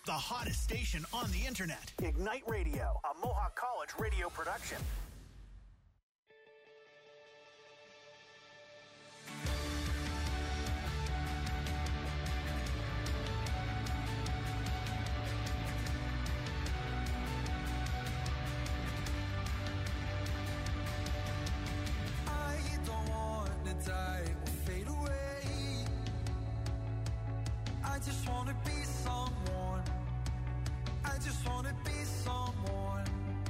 the hottest station on the internet. Ignite Radio, a Mohawk College radio production. I just wanna be someone. I just wanna be someone.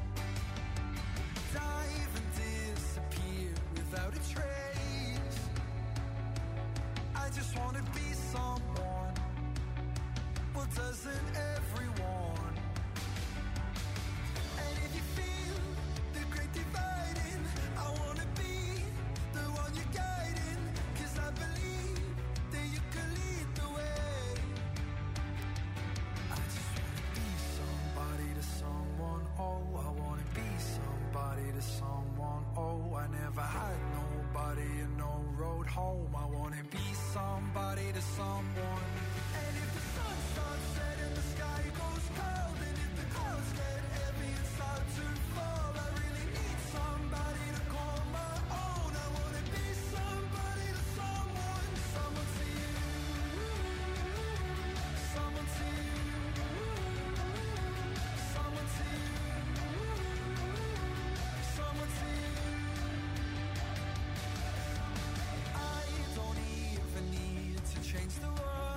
Dive and disappear without a trace. I just wanna be someone. Well, doesn't everyone? And if you feel the great dividing, I wanna be the one you're guiding. 'Cause I believe that you can lead the way. To someone, oh, I wanna be somebody to someone, oh, I never had nobody and no road home. I wanna be somebody to someone. And if the sun starts setting, the sky goes cold, and if the clouds get heavy and start to fall, I really need somebody to call my own. I wanna be somebody to someone, someone to you, someone to you. Change the world.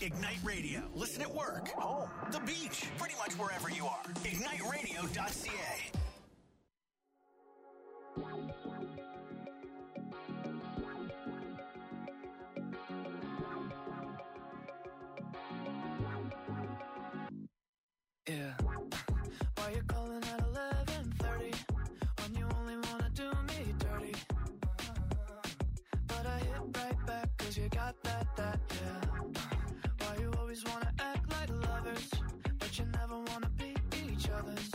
Ignite Radio. Listen at work, home, the beach, pretty much wherever you are. IgniteRadio.ca. Yeah. Why you calling at 11:30 when you only wanna do me dirty? But I hit right back 'cause you got that, yeah. Why you always wanna act like lovers, but you never wanna be each other's?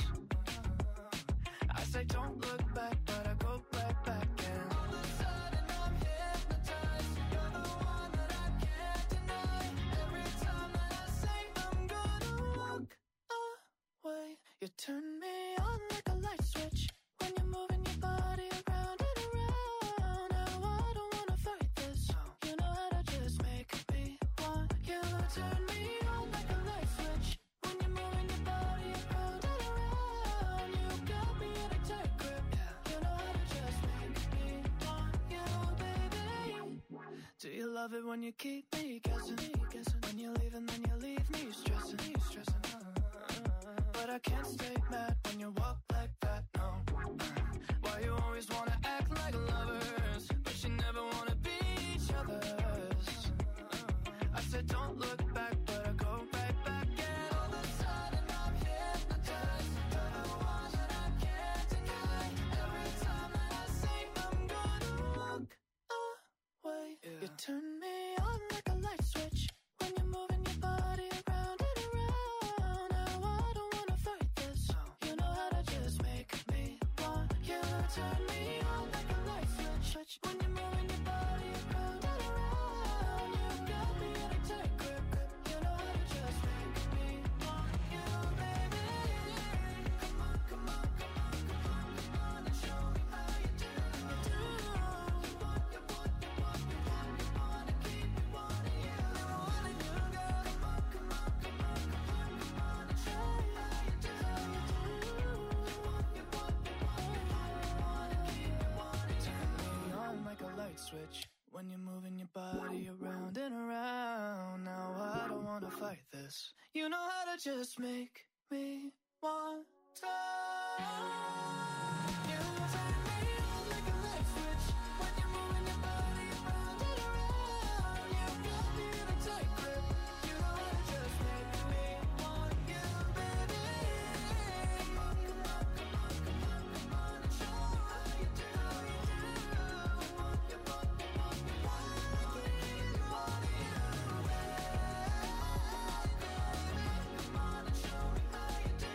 I say don't look back, but I go right back and all of a sudden I'm hypnotized. You're the one that I can't deny. Every time that I say I'm gonna walk away, you turn me on like a light switch when you're moving your body around and around. Now I don't wanna fight this. You know how to just make me want you. Turn me on like a light switch when you're moving your body around and around. You got me in a tight grip. You know how to just make me want you, baby. Do you love it when you keep me guessing? When you leave and then you leave me stressing. But I can't stay mad when you walk like that, no. Why you always wanna act like lovers, but you never wanna be each other's? I said don't look back, but I go right back and all of a sudden I'm hypnotized. You're the one that I can't deny. Every time that I say I'm gonna walk away, you turn me on like a light switch when you're moving your body around and around. Now I don't wanna fight this. You know how to just make me want you. Turn me on like a light switch when you're moving your body around and around. You got me in a tight grip. You know how to just make me want you, baby. Come on, come on, come on, come on, come on and show me how you do. You want to keep me wanting you. Wanting you, girl. Come on, come on, come on, come on, come on and show me how you do. You want to keep me wanting. Turn me on like a light switch when you're moving your body around and around. Now I don't wanna fight this. You know how to just make me want to. You turn me on like a light switch when you're moving your body around and around. You got me in a tight grip. You know how to just make me want you, baby. Come on, come on, come on, come on, come on and show me how you do. You want to keep me wanting you. Come on and show me how you do.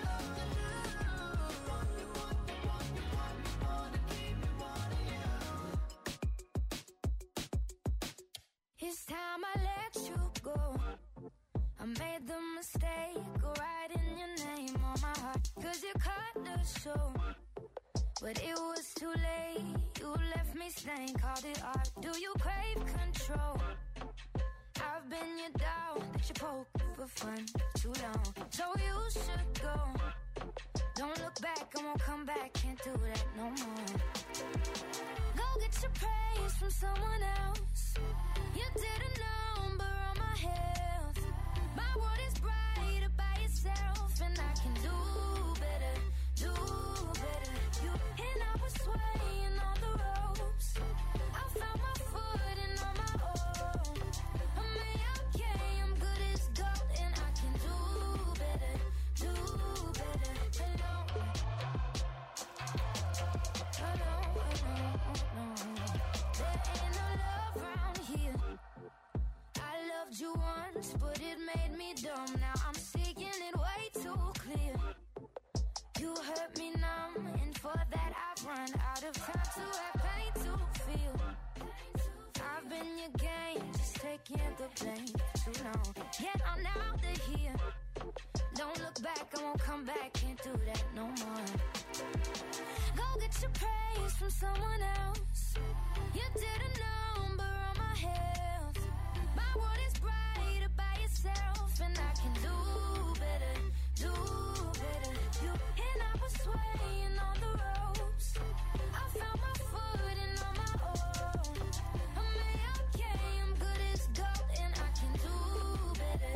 It's time I let you go. I made the mistake of writing your name on my heart, 'cause you cut the show. But it was too late, you left me stained, called it art. Do you crave control? I've been your dog that you poke for fun too long. So you should go. Don't look back, I won't come back, can't do that no more. Go get your praise from someone else. You did a number on my health. My world is brighter by yourself, and I can do better, do better. You and I was swaying on the ropes. I found my footing on my own. I'm okay, I'm good as gold, and I can do better, do better. Hello, hello, hello. There ain't no love around here. I loved you once, but it made me dumb. Now I'm seeing it way too clear. You hurt me numb, and for that I've run out of time to have pain to feel. I've been your game, just taking the blame too long. Yet I'm out of here. Don't look back, I won't come back, can't do that no more. Go get your praise from someone else. You did a number on my health. My world is brighter by yourself, and I can do better, do better. You and I was swaying on the ropes. I found my footing on my own. I'm okay, I'm good as gold, and I can do better,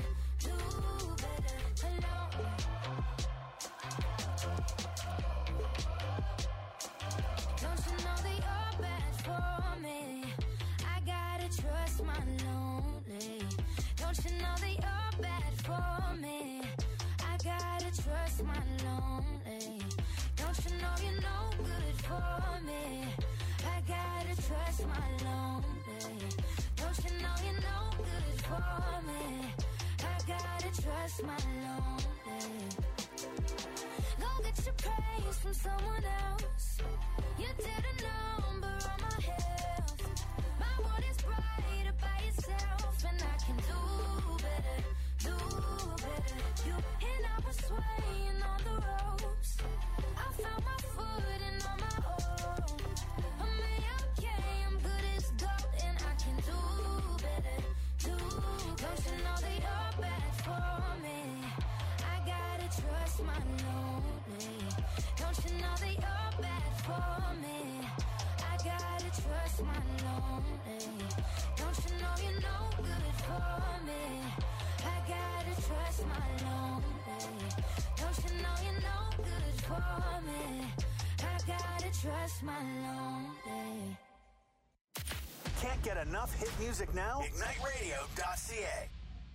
trust my lonely. Don't you know you're no good for me? I gotta trust my lonely. Don't you know you're no good for me? I gotta trust my lonely. Go get your praise from someone else. You did a number on my health. My world is brighter by itself, and I can do better, do better. You and I were swaying on the ropes. I found my footing on my own. I'm okay, I'm good as gold, and I can do better, do better. Don't you know that you're bad for me? I gotta trust my lonely. Don't you know that you're bad for me? I gotta trust my lonely. Don't you know you're no good for me? I gotta trust my lonely. Don't you know you're no good for me? I gotta trust my lonely. Can't get enough hit music now? IgniteRadio.ca.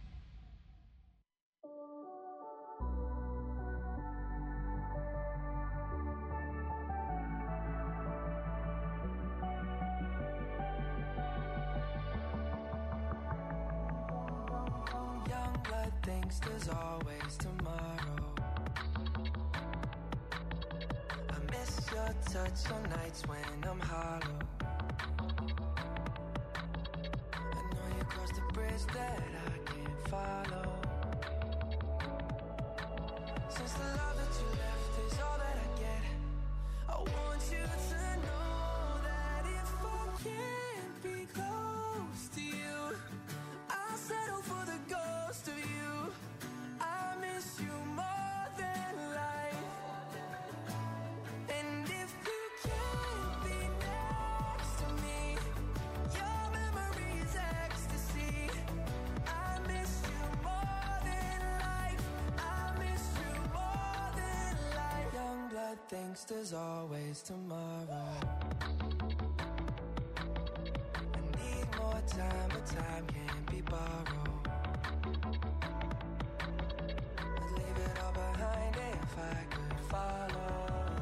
Young blood thinks there's always tomorrow. I miss your touch on nights when I'm hollow. I know you crossed the bridge that I can't follow. Since the love that you left is all that I get, I want you to know that if I can't be close to you, I'll settle for the ghost of you. I miss you more than life. And if you can't be next to me, your memory is ecstasy. I miss you more than life. I miss you more than life. Young blood thinks there's always tomorrow. I need more time, but time can't be borrowed. I'd leave it all behind if I could follow.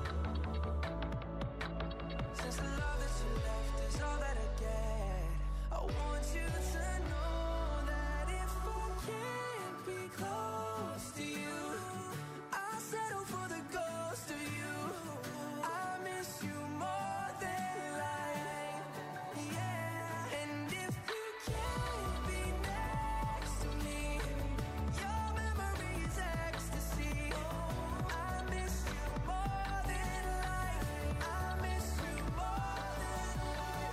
Since the love that you left is all that I get, I want you to know that if I can't be close to you, I'll settle for the ghost of you. I miss you more than life, yeah. And if you can't be next to me, your memory is ecstasy. I miss you more than life. I miss you more than life.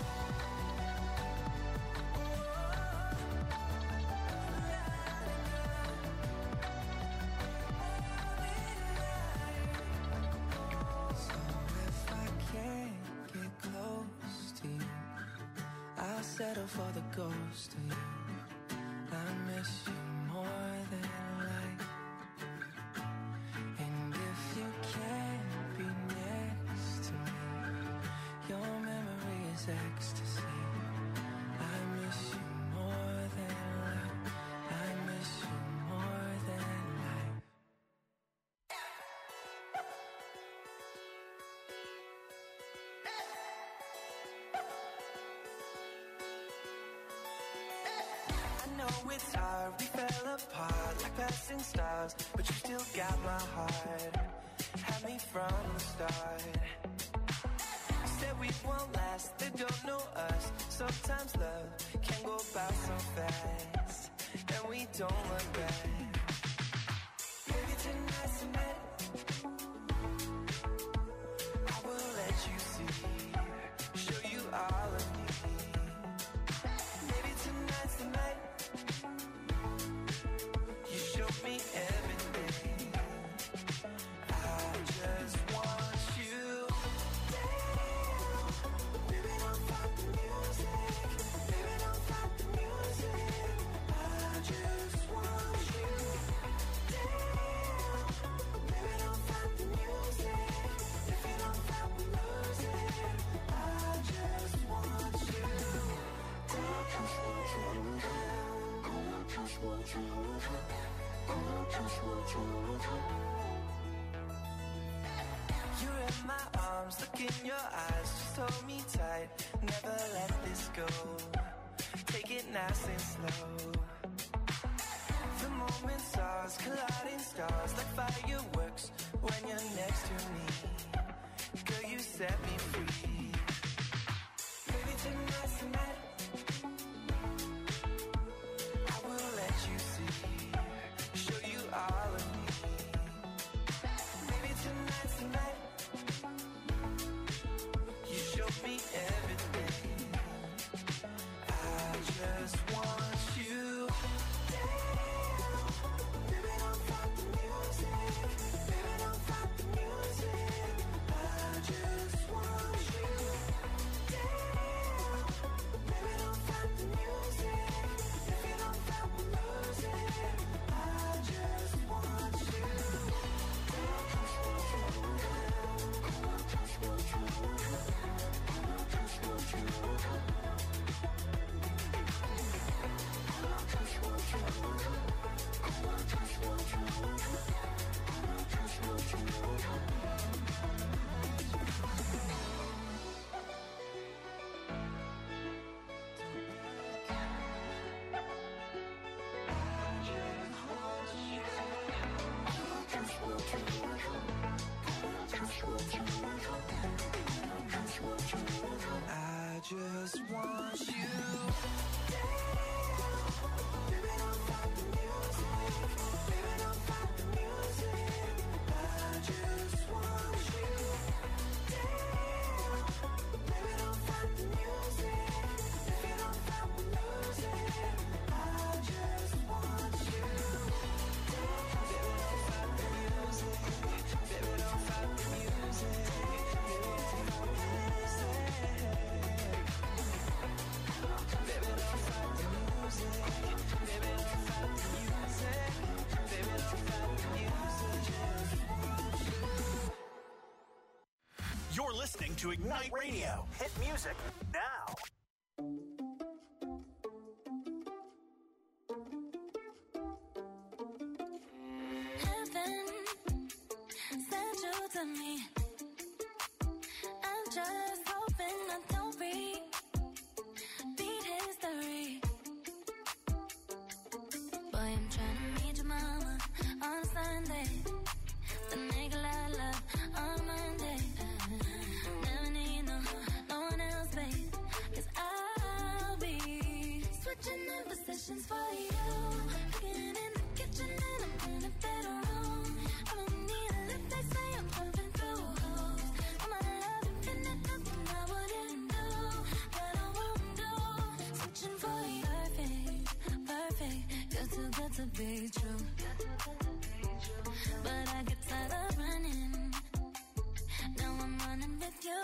So if I can't get close to you, I'll settle for the ghost of you. I miss you more than life. And if you can't be next to me, your memory is ecstasy. I miss you more than life. I miss you more than life. I know it's hard, we fell apart like passing stars, but you still got my heart. Had me from the start. You said we won't last, they don't know us. Sometimes love can go by so fast, and we don't look back. Maybe tonight's the night I will let you see, show you all of me. Maybe tonight's the night you show me everything. I just want you down. Baby, don't fight the music. Baby, don't fight the music. I just want you down. Baby, don't fight the music. If you don't fight the music, I just want you down. I just want you down. I just want you down. I just want you down. my arms, look in your eyes, just hold me tight, never let this go. Take it nice and slow. The moment stars colliding stars like fireworks when you're next to me. Girl, you set me free. Baby, tonight's the night. I will let you see, show you all of me. Baby, tonight's the night. You show me everything. I just want you. Baby, don't stop the music. Baby, don't stop the music. I just want you. Baby, don't stop the music. If you don't stop the music, I just want you. I just want you. Baby, don't stop the music. Baby, don't stop the music. I just want you. Baby, don't stop the music. If you don't stop the music, I just want you. Baby, don't stop the music. Baby, don't stop the music. You're listening to Ignite Radio. Hit music now. Heaven sent you to me. I'm just hoping I don't repeat history. Boy, I'm trying to meet your mama on Sunday. The nigga I love on Monday. Never need no one else, babe. 'Cause I'll be switching in positions for you. Cooking in the kitchen and I'm in the bedroom. I don't need a lift, they say I'm jumping through holes. I'm out of love and finna nothing I wouldn't do, that I won't do. Switching for you, perfect, you're too good to be true. But I get tired of running. Now I'm running with you.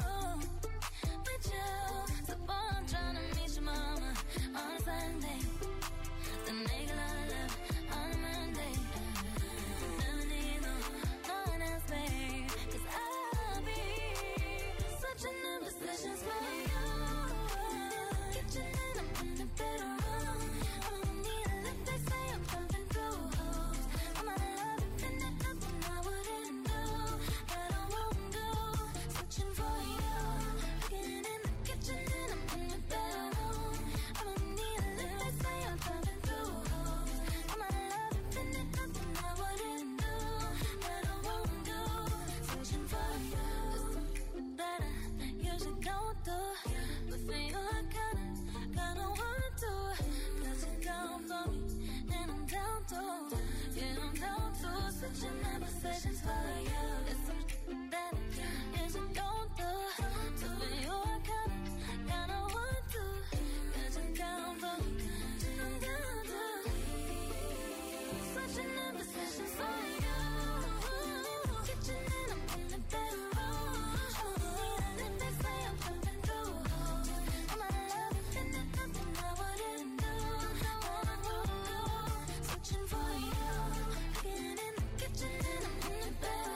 So boy, I'm trying to meet your mama on Sunday. The nigga I love on Monday. Never need no one else, babe. 'Cause I'll be switching in positions for you. Kitchen and I'm in the bedroom. I don't need a lift, they say I'm jumping through holes. I'm out of love and finna nothing I wouldn't do, that I won't do. Switching for you. Cooking in the kitchen and I'm in the bedroom. I don't need a lift, they say I'm jumping through holes. I'm out of love and finna nothing I wouldn't do, that I won't do. Switching for you. That I usually don't do, but for you I kinda want to. 'Cause you down for me and I'm down to. Yeah, I'm down to. Switching in positions for you. It's something that I usually don't do, so for you I kinda want to. 'Cause you down for me and I'm down to. Switching in positions for you. Kitchen and I'm in the bedroom. I don't need a lift, they say I'm jumping through holes. I'm out of love and finna nothing I wouldn't do, that I won't do. Switching for you. Cooking in the kitchen and I'm in the bedroom.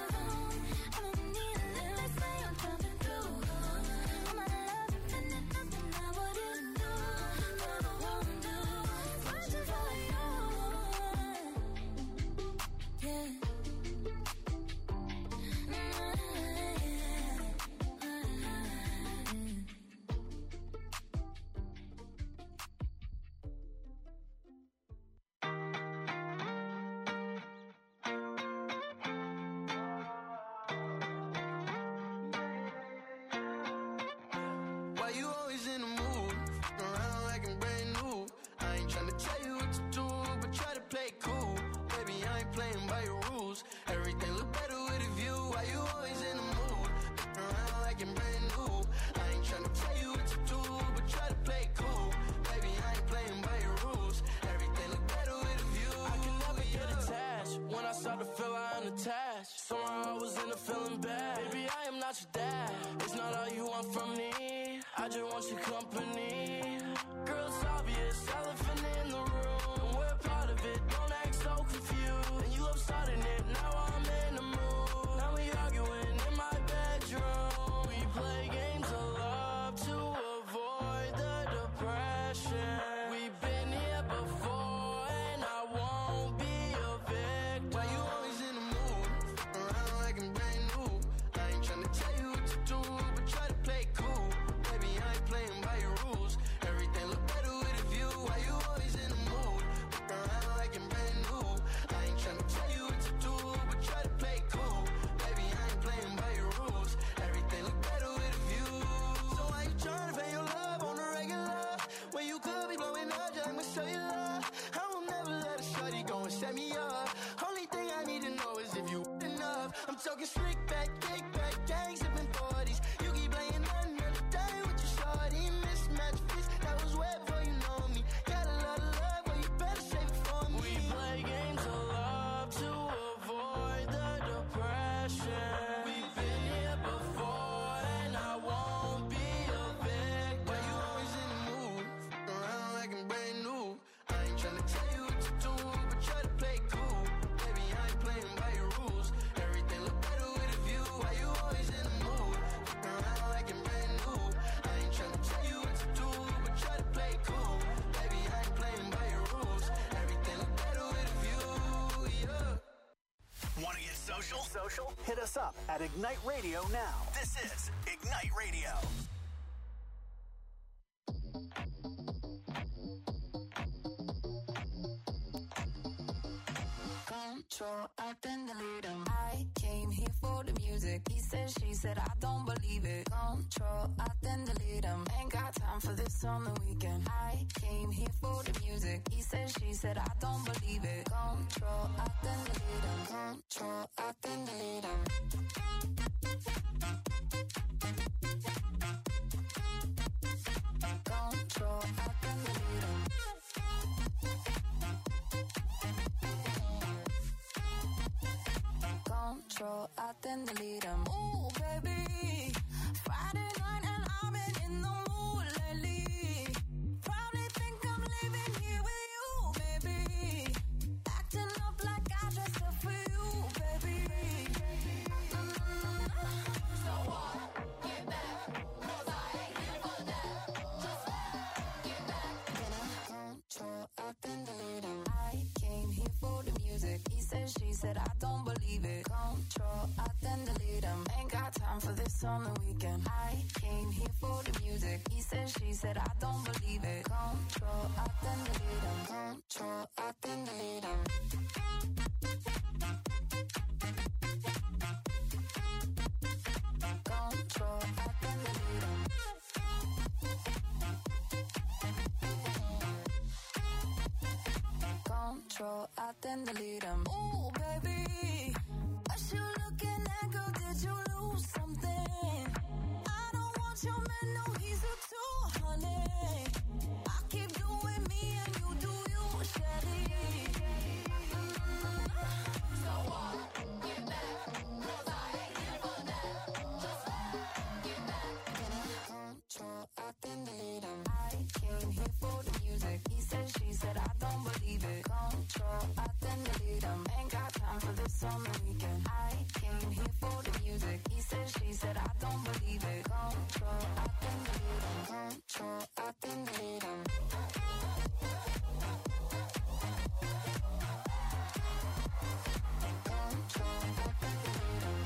ain't playing by your rules. Everything look better with a view. Why you always in the mood? Around like you're brand new. I ain't tryna tell you what to do, but try to play it cool. Baby, I ain't playing by your rules. Everything look better with a view. I can never get attached. When I start to feel I'm unattached, somehow I was in a feeling bad. Baby, I am not your dad. It's not all you want from me. I just want your company. Girl, it's obvious, elephant in the room. We're part of it, don't act so confused. And you love starting it, now I'm in the mood. Now we arguing in my bedroom. We play games of love to avoid the depression. We've been here before and I won't be a victim. Why you always in the mood? Around like I'm brand new. I ain't tryna tell you what to do, but try to play it cool. Baby, I ain't playing by your rules. Everything look better with a view. Why you always in the mood? Around like I'm brand new. I ain't tryna tell you what to do, but try to play it cool. Baby, I ain't playing by your rules. Everything look better with a view. So why you tryna pay your love on the regular? When you could be blowing up just with cellular. I will never let a shorty go and set me up. Only thing I need to know is if you enough. I'm talking slick back, kick back, gang sipping 40s. You keep playing another day with your shorty. Mismatch fist, that was way before you know me. Got a lot of love, but you better save it for me. We play games of love to avoid the depression. We've been here before and I won't be a victim. Why you always in the mood? Around like I'm brand new. I ain't tryna tell you what to do, but try to play it cool. Baby, I ain't playing by your rules. Everything look better with a view. Why you always in the mood? Around like I'm brand new. I ain't tryna tell you what to do, but try to play it cool. Baby, I ain't playing by your rules. Everything look better with a view, yeah. Want to get social? Hit us up at Ignite Radio now. This is Ignite Radio. Control, I then delete him. I came here for the music. He said, she said, I don't believe it. Control, I then delete him. Ain't got time for this on the weekend. I came here for the music. He said, she said, I don't believe it. Control, I then delete him. Control, I then delete him. Control, I then delete him. Control, I then delete him. Ooh, baby, Friday night and I've been in the mood lately. Probably think I'm leaving here with you, baby. Acting up like I dressed up for you, baby. So what? Get back, 'cause I ain't here for that. Just get back. Control, I then delete him. I came here for the music. He said, she said, I don't believe it. Control, I then delete him. Ain't got time for this on the weekend. I came here for the music. He said, she said, I don't believe it. Control, I then delete him. Control, I then delete him. Control, I then delete him. Control, I then delete him. Ooh, baby, what you looking at, girl? Did you lose something? I don't want your man, no, he's a 200. I keep doing me and you do you, Shelly. So what? Get back, 'cause I ain't here for that. Just get back. Control, I then delete him. I came here for the music. He said, she said, I don't believe it. Control, I then delete him. Ain't got time for this on the weekend. I came here for the music. He said, she said, I don't believe it. Control, I then delete him. Control, I then delete him. Control, I then delete him.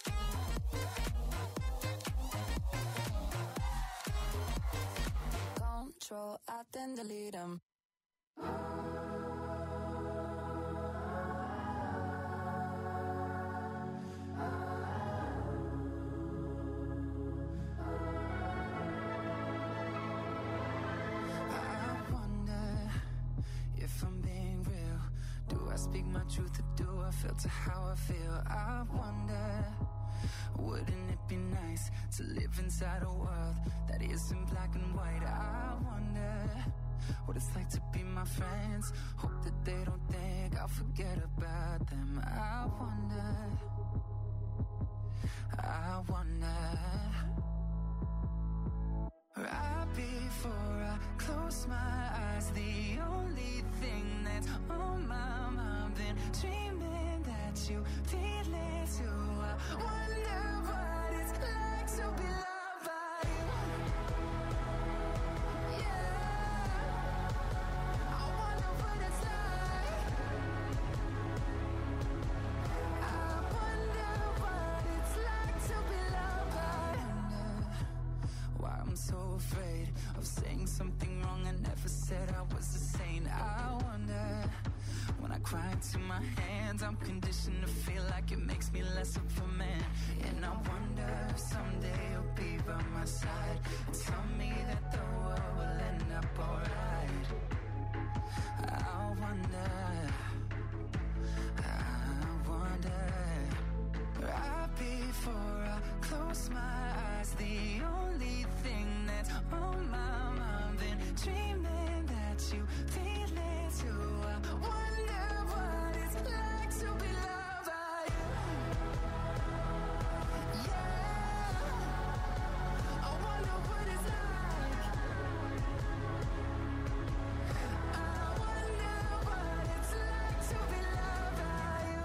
Control, I then delete him. speak my truth or do I filter how I feel? I wonder, wouldn't it be nice to live inside a world that isn't black and white? I wonder what it's like to be my friends. Hope that they don't think I'll forget about them. I wonder, right before I close my eyes, the only thing that's on my mind, been dreaming that you feel it too. I wonder what it's like to be loved by you. Yeah, I wonder what it's like. I wonder what it's like to be loved by you. Why I'm so afraid of saying something wrong. I never said I was a saint. I wonder, when I cry into my hands, I'm conditioned to feel like it makes me less of a man. And I wonder if someday you'll be by my side and tell me that the world will end up alright. I wonder, right before I close my eyes, the only thing that's on my mind, been dreaming that you feel it too. I wonder what it's like to be loved by you. Yeah, I wonder what it's like. I wonder what it's like to be loved by you.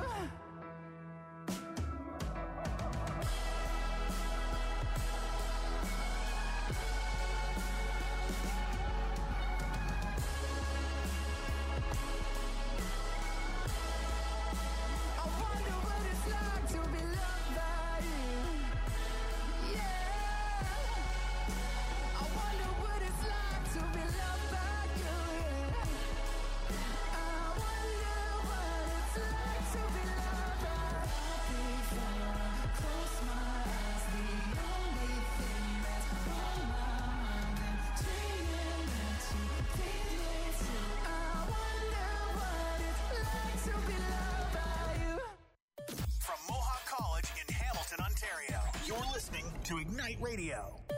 I wonder what it's like to be loved by you. Yeah, I wonder what it's like to be loved by you. Yeah, I wonder what it's like to be loved by you. Before I close my eyes, the only thing that's on my mind, and dreaming that you feel it too. I wonder what it's like to be loved by you. From Mohawk College in Hamilton, Ontario, you're listening to Ignite Radio.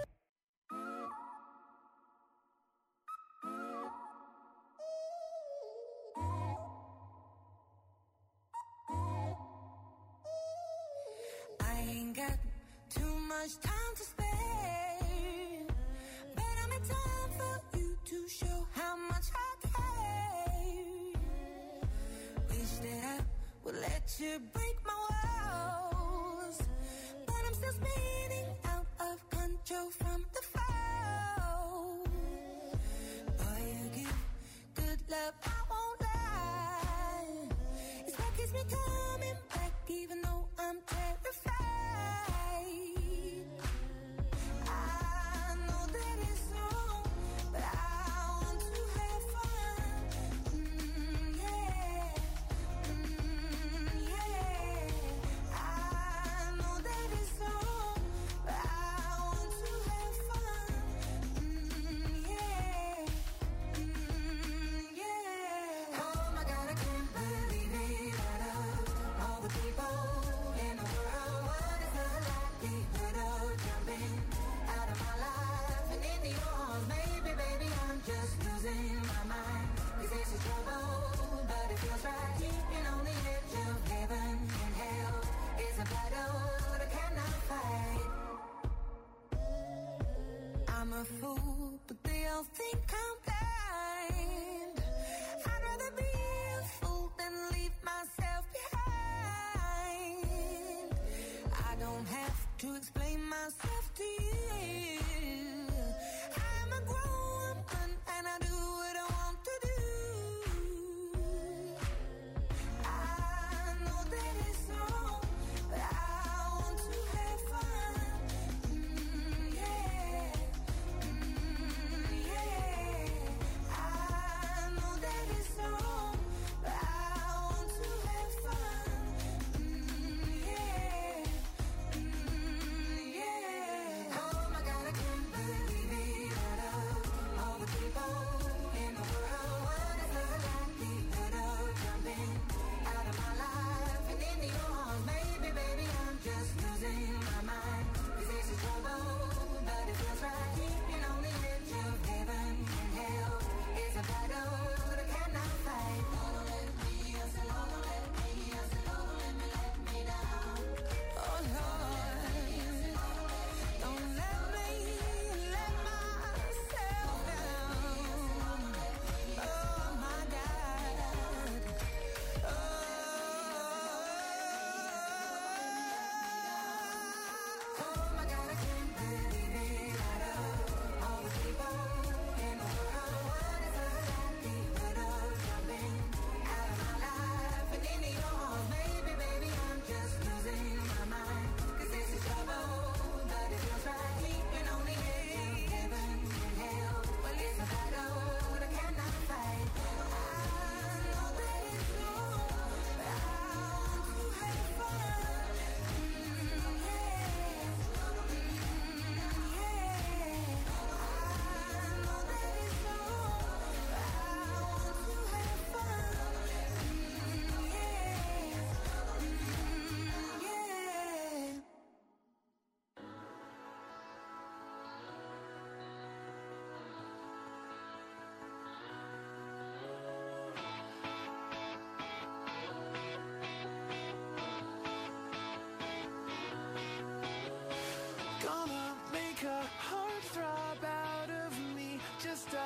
I ain't got too much time to spare, but I'm in time for you to show how much I care. Wish that I would let you break my walls, but I'm still spinning out of control from the fall. Boy, you give good love, I won't lie. It's what keeps me coming back, even though I'm terrified. I know that it's wrong, but I want to have fun. Yeah. I know that it's wrong, but I want to have fun. Yeah. Oh my God, I can't believe it. Out of all the people in the world, what is the likelihood of jumping out of my life and into yours? Maybe, baby, I'm just losing my mind. 'Cause this is trouble, but it feels right. Keeping on the edge of heaven and hell is a battle that I cannot fight. I'm a fool, but they all think I'm blind. I'd rather be a fool than leave myself behind. I don't have to explain myself to you. I'm a grown woman and I do what I want to do. I know that it's wrong, but I want to have fun. Yeah. I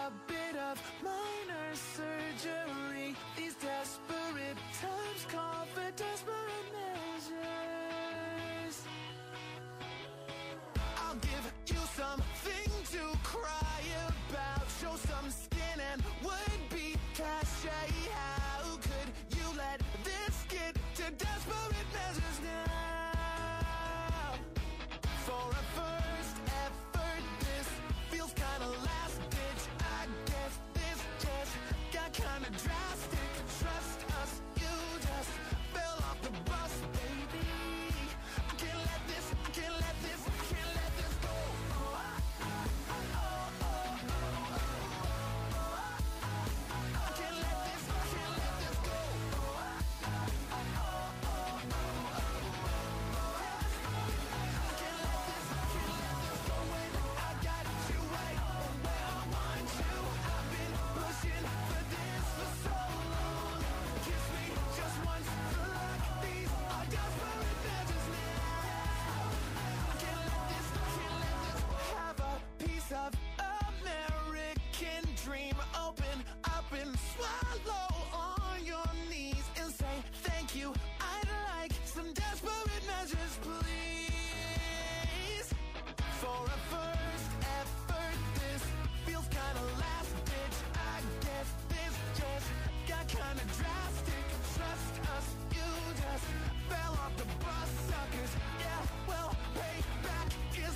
a bit of minor surgery. These desperate times call for desperate measures. I'll give you something to cry about. Show some skin and would be cachet. How could you let this get to desperate measures now? For a first effort, this feels kinda last ditch. I guess this just got kinda drastic. Trust us, you just fell off the bus, baby. I can't let this go. I can't let this go. Of American dream, open up and swallow on your knees and say thank you. I'd like some desperate measures, please. For a first effort, this feels kinda last ditch. I guess this just got kinda drastic. Trust us, you just fell off the bus, suckers. Yeah, well, payback is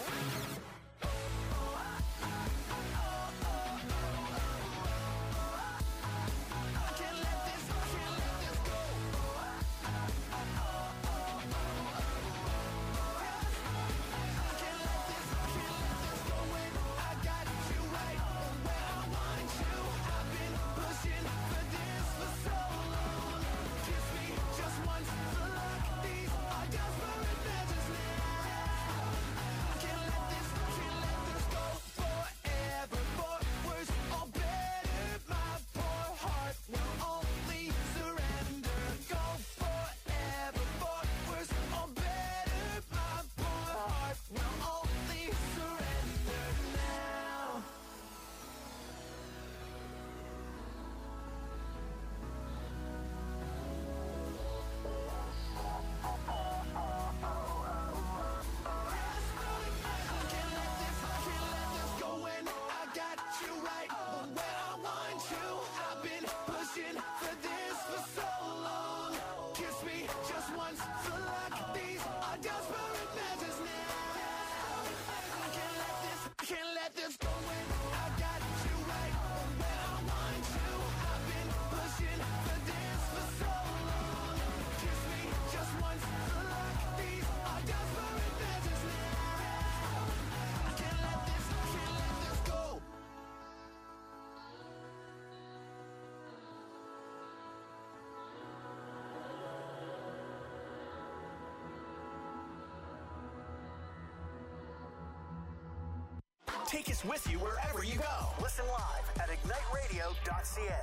Take us with you wherever you go. Listen live at igniteradio.ca.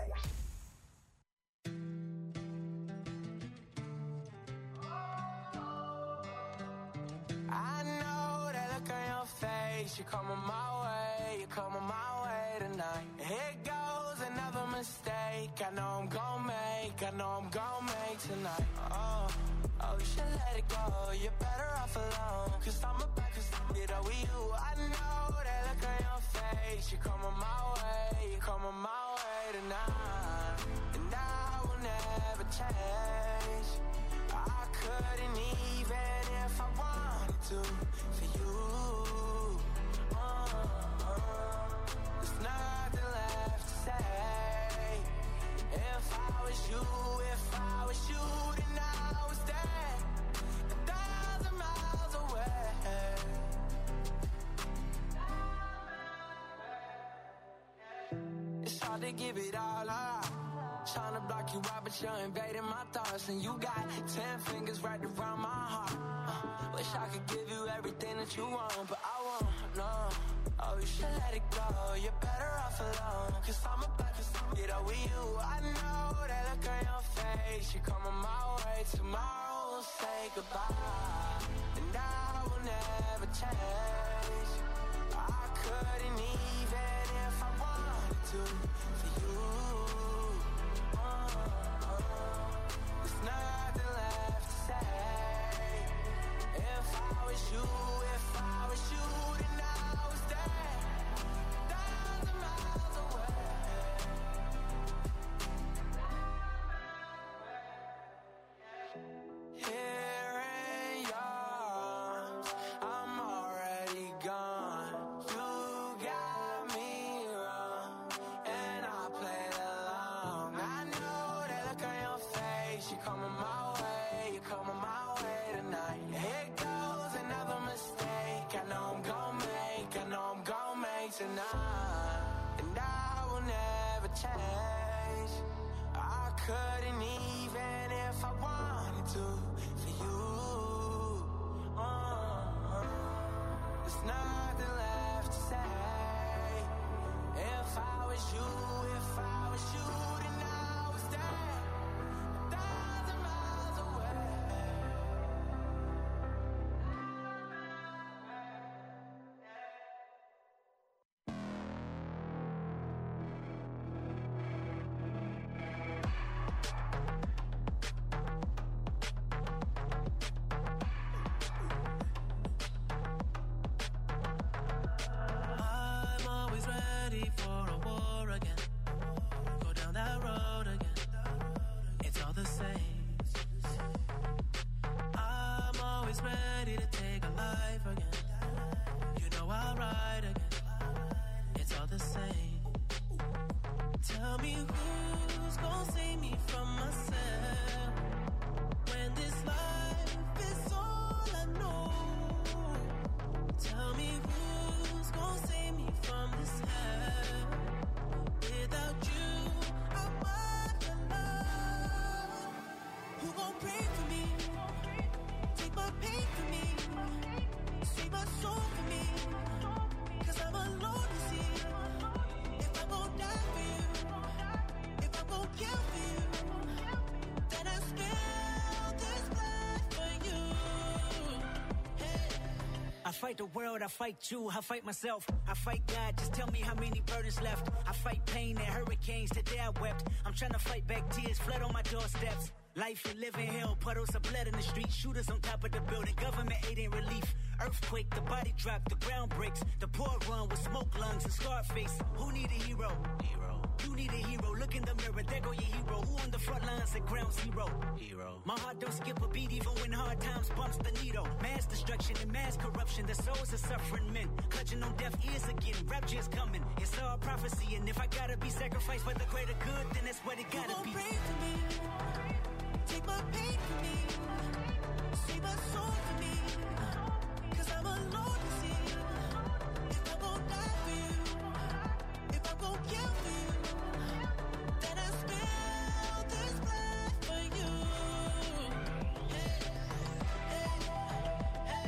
I know that look on your face. You're coming my way, you're coming my way tonight. Here goes another mistake. I know I'm gon' make tonight. Oh, you should let it go. You're better off alone. Cause I'm about to get over you. I know that look on your face. You're coming my way, you're coming my way tonight. And I will never change. I couldn't even if I wanted to for you. There's nothing left to say. If I was you, then I was there 1,000 miles away. It's hard to give it all up. Trying to block you out, but you're invading my thoughts. And you got 10 fingers wrapped around my heart. Wish I could give you everything that you want, but I won't, no. Oh, you should let it go. You're better off alone. Cause I'm about to get over you. I know that look on your face. You're coming my way. Tomorrow we'll say goodbye. And I will never change. I couldn't even if I wanted change. I couldn't even if I wanted to for you. There's nothing left to say. If I was you, then I was there, 1,000 miles away. I'm always ready for a war again. Go down that road again. It's all the same. I'm always ready to take a life again. You know I'll ride again. It's all the same. Tell me who's gonna save me from myself when this life is all I know. Tell me who's gonna save me from this hell. Without you, I'm alone. Who gon' pray for me? Take my pain for me. Save my soul for me. 'Cause I'm alone to see. If I'm gon' die for you, if I'm gon' kill for you, then I spill this blood for you. Hey. I fight the world, I fight you, I fight myself, I fight God, just tell me how many burdens left. I fight pain and hurricanes, today I wept. I'm trying to fight back tears, flood on my doorsteps. Life you live in hell, puddles of blood in the street, shooters on top of the building, government aid ain't relief. Earthquake, the body drop, the ground breaks, the poor run with smoke lungs and scarred face. Who need a hero? You need a hero, look in the mirror, there go your hero. Who on the front lines at ground zero? My heart don't skip a beat even when hard times bumps the needle. Mass destruction and mass corruption, the souls of suffering men. Clutching on deaf ears again, rapture's coming. It's all prophecy, and if I gotta be sacrificed for the greater good, then that's what it gotta be. Pray for me. Take my pain for me. Save my soul for me. 'Cause I'm alone to see. If I'm gon' die for you, if I'm gon' kill for you, then I spill this blood for you. Hey, hey, hey.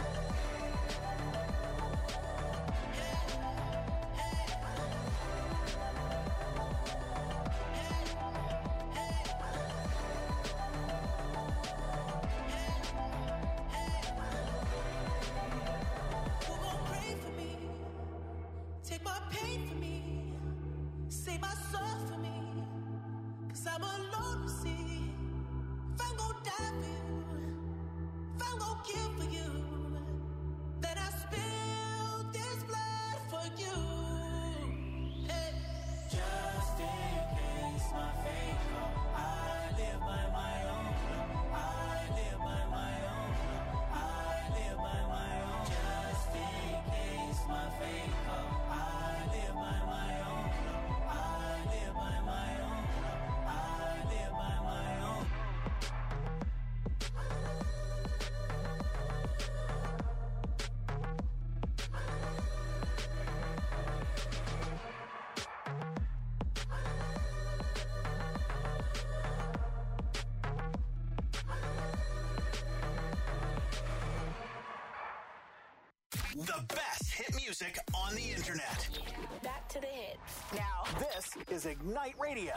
Who gon' pray for me? Take my pain for me. Save my soul for me. 'Cause I'm alone to see. If I'm gon' die for you, if I'm gon' kill for you, then I spill this blood for you. Hey. Just in case my fate come, I live by my own law. I live by my own law. I live by my own. Just in case my fate come, I live by my own law. I live by my own law. I live by my own. The best hit music on the internet. Back to the hits. Now, this is Ignite Radio.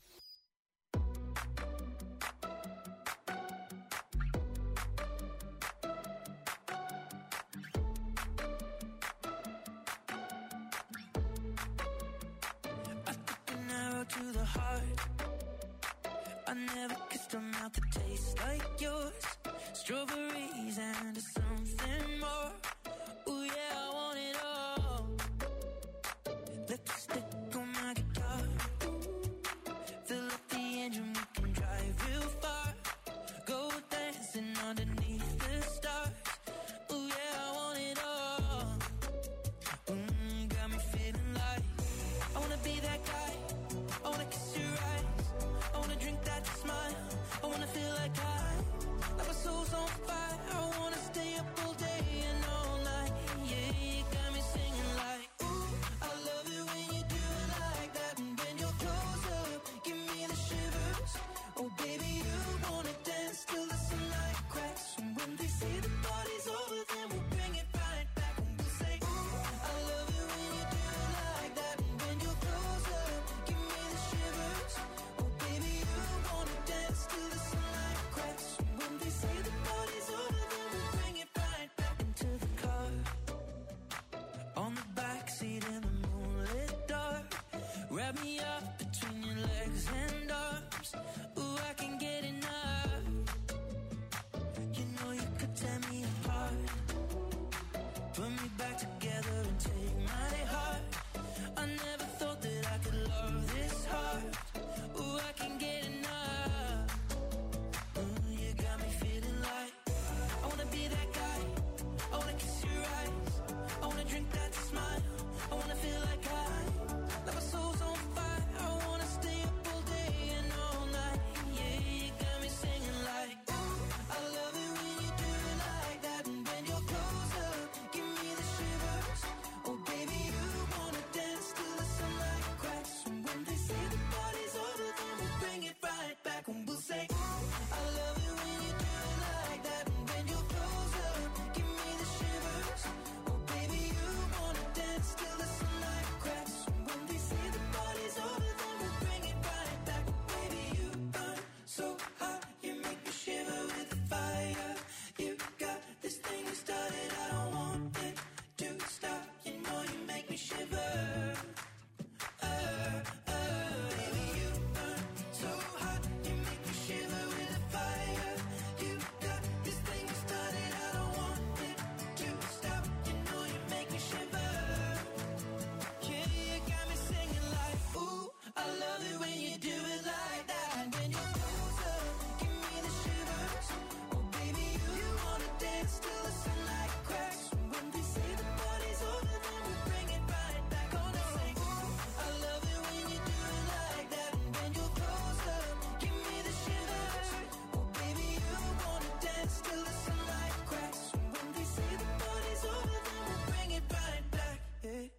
An arrow to the heart. I never kissed a mouth that tastes like yours. Strawberries and something more. Ooh yeah, I want it all. Lipstick on my guitar. Fill up the engine, we can drive real far. Go dancing underneath the stars. Ooh yeah, I want it all. Got me feeling like I wanna be that guy. I wanna kiss your eyes. I wanna drink that smile. I wanna feel like my soul's on fire. I wanna stay up all day and all wrap me up between your legs and arms. Ooh, I can get enough. You know you could tear me apart, put me back together and take my heart. I never thought that I could love this hard. Ooh, I can get enough. Ooh, you got me feeling like I wanna be that guy. I wanna kiss your eyes. I wanna drink that smile. I wanna feel like my soul's on fire. I wanna stay up all day and all night. Yeah, you got me singing like, ooh, I love it when you do it like that. And when you're close up, give me the shivers. Oh baby, you wanna dance till the sunlight cracks. And when they say the party's over, then we'll bring it right back. And we'll say, ooh, I love it when you do it like that. And when you're close up, give me the shivers. Oh baby, you wanna dance till the sunlight cracks. And when they say the party's over, then we'll bring it right back. Baby, you burn so hot, you make me shiver with the fire. You got this thing you started, I don't want it to stop. You know you make me shiver. Baby, you burn so hot, you make me shiver with the fire. You got this thing you started, I don't want it to stop. You know you make me shiver. Yeah, you got me singing like, ooh, I love it when you do it like that. And when you're closer, give me the shivers. Oh baby, you wanna dance till the sunlight cracks. And when they say the party's over, then we'll bring it right back. Gonna say, ooh, I love it when you do it like that. And when you're closer, give me the shivers. Oh baby, you wanna dance till the sunlight cracks. And when they say the party's over, then we'll bring it right back. Yeah.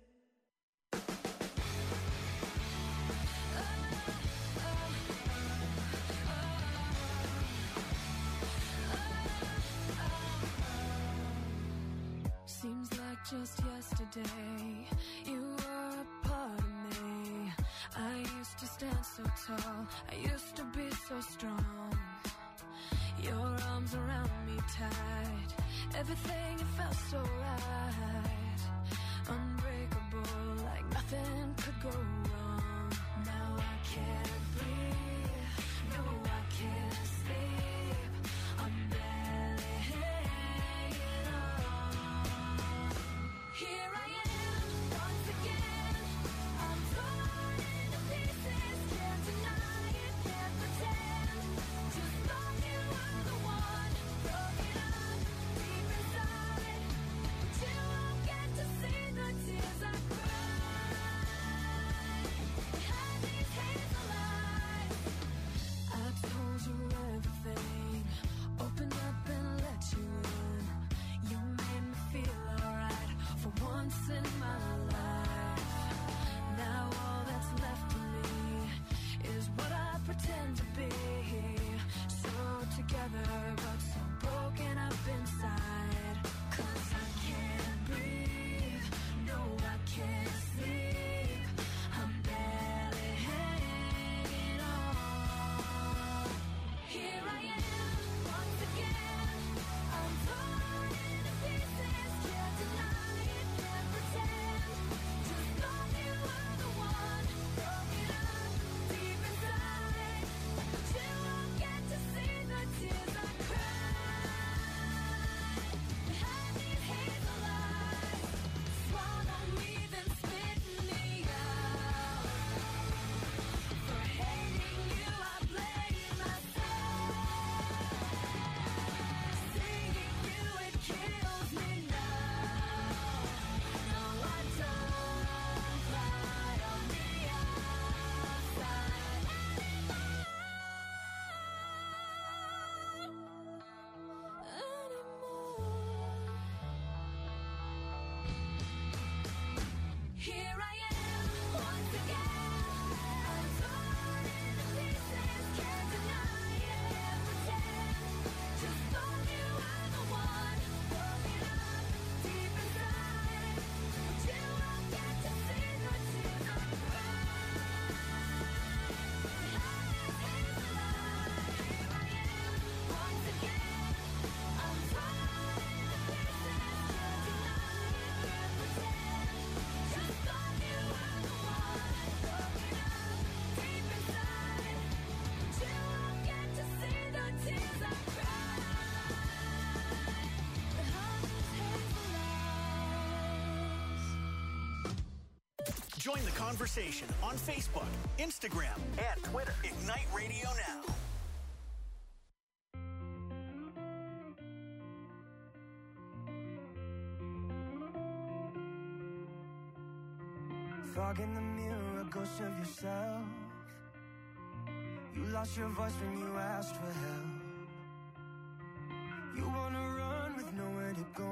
Seems like just yesterday you were a part of me. I used to stand so tall, I used to be so strong. Your arms around me tight, everything, it felt so right. Unbreakable, like nothing could go wrong. Now I can't breathe, no I can't sleep. I'm barely hanging on. Here I am, once again. I'm torn into pieces, can't deny it, can't pretend. Just thought you were the one, broken up deep inside. But you won't get to Join the conversation on Facebook, Instagram, and Twitter. Ignite Radio Now. Fog in the mirror, a ghost of yourself. You lost your voice when you asked for help. You wanna run with nowhere to go.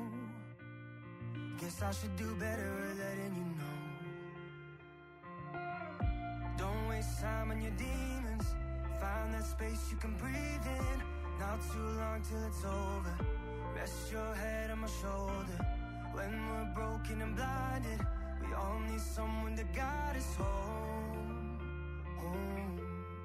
Guess I should do better at letting you know. Don't waste time on your demons. Find that space you can breathe in. Not too long till it's over. Rest your head on my shoulder. When we're broken and blinded, we all need someone to guide us home, home.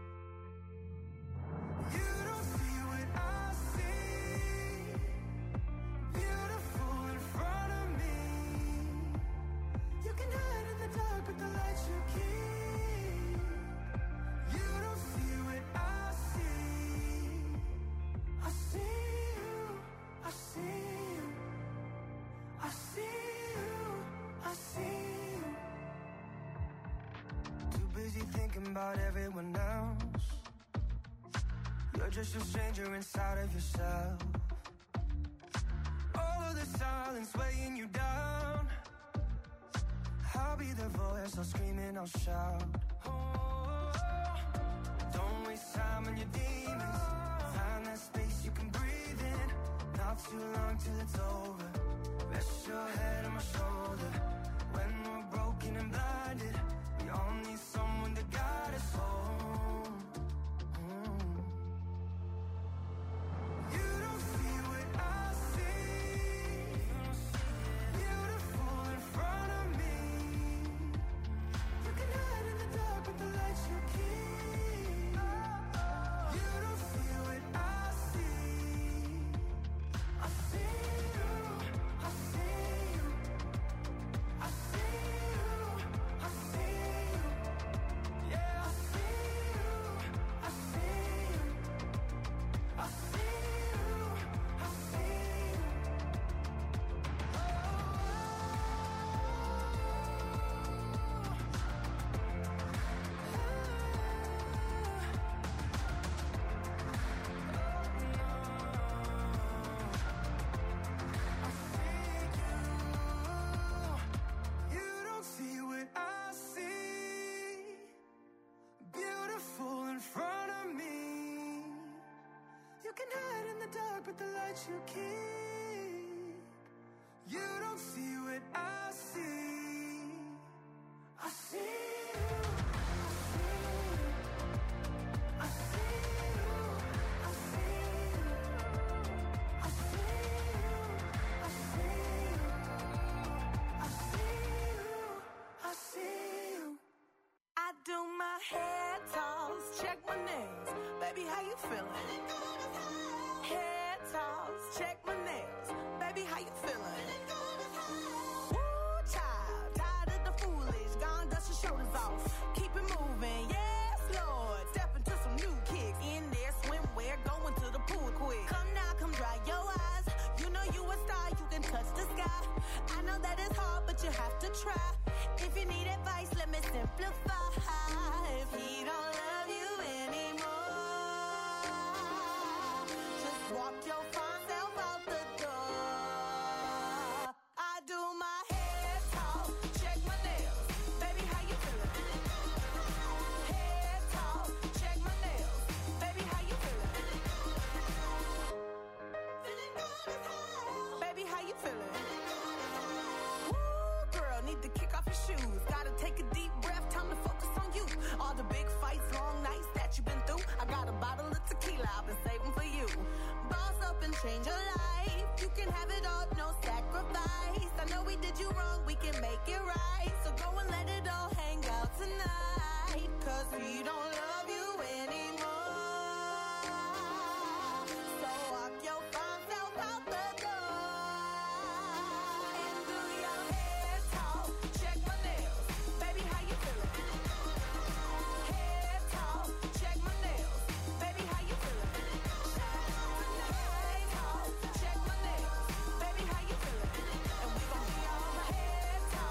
You don't see what I see. Beautiful in front of me. You can hide in the dark with the lights you keep. You don't see what I see. I see you, I see you, I see you, I see you. Too busy thinking about everyone else. You're just a stranger inside of yourself. All of the silence weighing you down. I'll be the voice, I'll scream and I'll shout. Oh, don't waste time on your demons. Find that space you can breathe in. Not too long till it's over. Rest your head on my shoulder. When we're broken and blinded, we all need someone to guide us home. You don't see what I see. Beautiful in front of me. You can hide in the dark with the lights you keep. You don't see what I see. I see you, I see you, I see you, I see you. Yeah, I see you, I see you, I see you, I see you. You don't see what I see. Beautiful in front of me. You can hide in the dark with the lights you keep. You don't see what I see. I see you. I see you. I see you. I see you. I see you. I see you. I see you. I do my hair toss, check my nails. Baby, how you feeling? Hair toss, check my nails. Baby, how you feeling? Woo, child, tired of the foolish. Gone, dust your shoulders off. Keep it moving, yes, Lord. Step into some new kicks. In there, swimwear, going to the pool quick. Come now, come dry your eyes. You know you a star, you can touch the sky. I know that it's hard, but you have to try. If you need advice, let me simplify. If he don't love you anymore, just walk your fine self out the door. I do my hair talk, check my nails. Baby, how you feeling? Hair talk, check my nails. Baby, how you feeling? Feeling good as hell. Baby, how you feeling? Woo, girl, need to kick off your shoes. Gotta take a deep breath, time to focus on you. All the big fights, long nights that you've been through. I got a bottle of tequila I've been saving for you. Boss up and change your life. You can have it all, no sacrifice. I know we did you wrong, we can make it right. So go and let it all hang out tonight. Cause we don't love you anymore. So walk your fine self out the door. And do your hair talk, check my nails. Baby, how you feeling? Hair talk, check my nails. Baby, how you feeling? Hair talk, check my nails. Baby, how you feeling? And we gon' be all hair talk.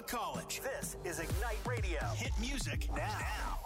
college. This is Ignite Radio. Hit music now.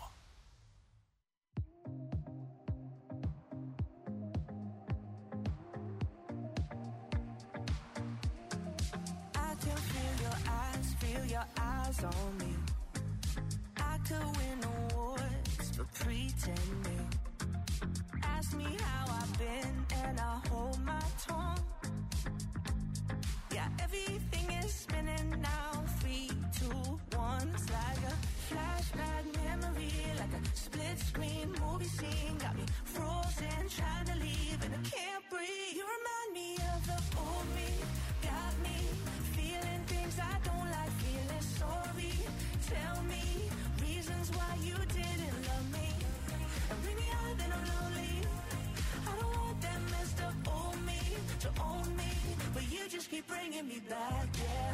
I can feel your eyes on me. I could win awards for pretending. Ask me how I've been and I hold my tongue. Yeah, everything is spinning now. 3, 2, 1. It's like a flashback memory, like a split screen movie scene. Got me frozen, trying to leave and I can't breathe. You remind me of the old me. Got me feeling things I don't like, feeling sorry. Tell me reasons why you didn't love me. And bring me out, then I'm lonely. I don't want that messed up old me to own me, but you just keep bringing me back, yeah.